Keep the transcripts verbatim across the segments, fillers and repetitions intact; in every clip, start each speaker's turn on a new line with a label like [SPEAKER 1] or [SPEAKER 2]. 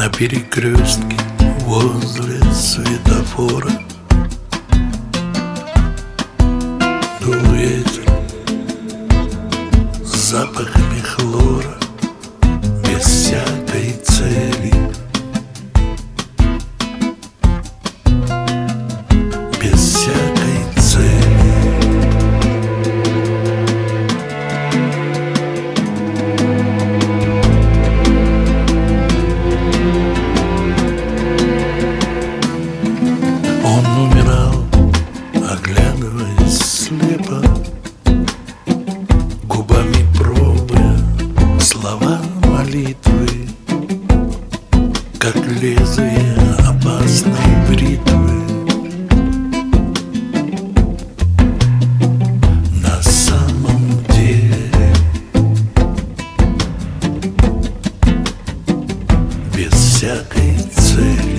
[SPEAKER 1] На перекрестке возле светофора дул ветер с запахами хлора, без всякой цели, без всякой цели. Он умирал, оглядываясь слепо, губами пробуя слова молитвы, как лезвие опасной бритвы. На самом деле без всякой цели.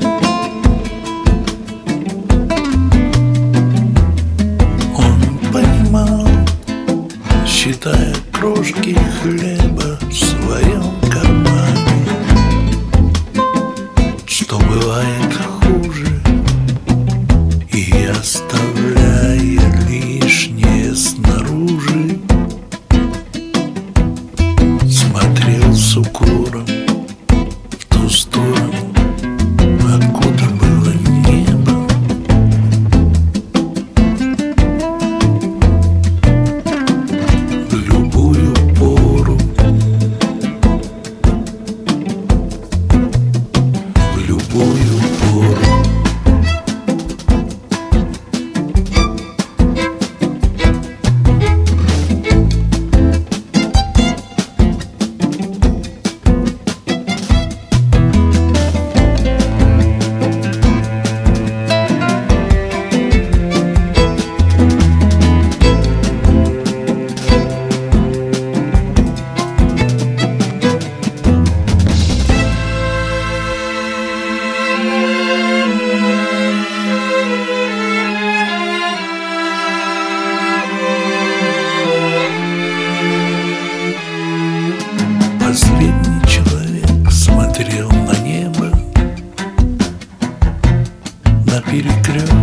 [SPEAKER 1] Считая крошки хлеба в своем кармане, что бывает хуже, и оставляя лишнее снаружи, смотрел с укором в ту сторону, откуда было небо. Последний человек смотрел на небо, на перекрестке